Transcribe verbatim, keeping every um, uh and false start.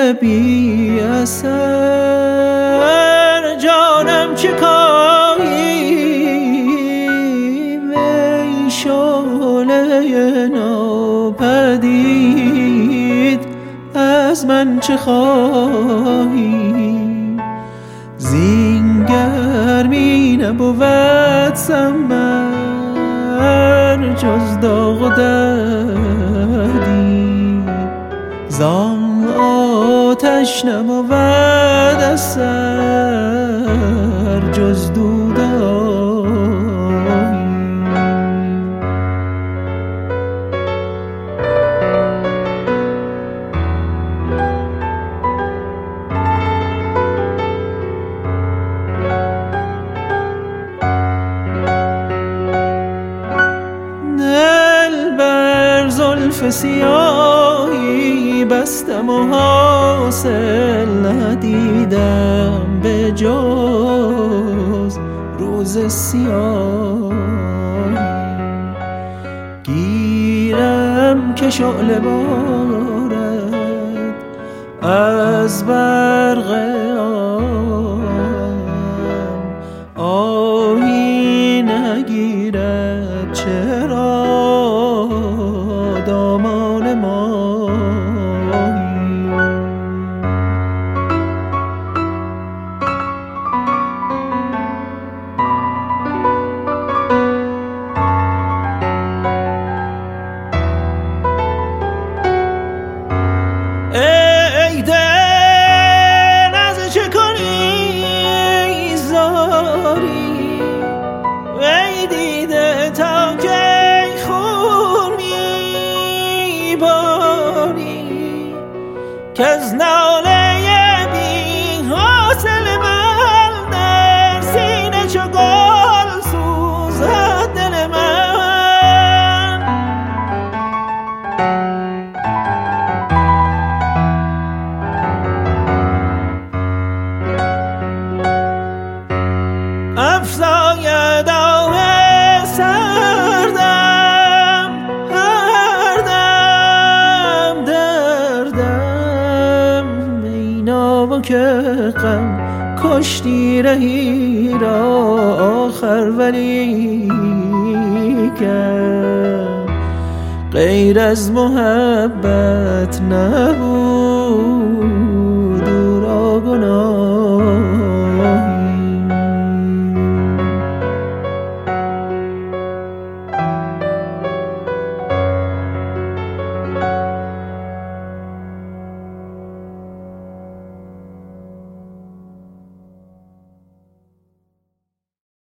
بی اثر جانم چه کاری ای شعله ناپدید از من چه خواهی زین گرمی نبود ثمر جز داغ و دردی زان آتش نبود اثر جز دودایی زلف سیاهی بستم و حاصل ندیدم به جز روز سیاهی گیرم که شعله بارد از برق آم آهی نگیرد چرا دامان ماهی ای دل از چه کنی زاری ای دیده تا که که از ناله بی حاصل من در سینه چو گل سوزد دل من افزاید آه سردم هر دم دردم اینا که غم کشتی رهی را آخر ولی کرد غیر از محبت نبود او را گناه